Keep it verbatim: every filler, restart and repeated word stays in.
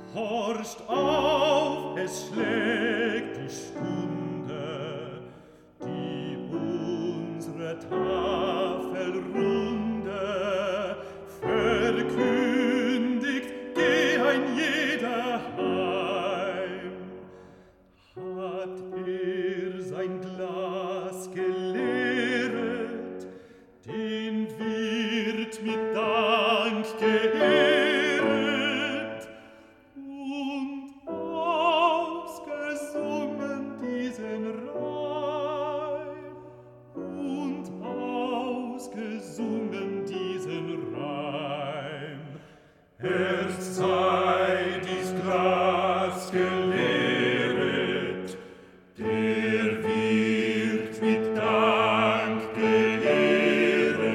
Horcht auf, es schlägt die Stunde, die unsere Tafelrunde verkündigt, geh ein jeder heim. Hat er sein Glas geleert, den Wirt mit Dank geehret und ausgesungen diesen Reim und ausgesungen diesen Reim. Erst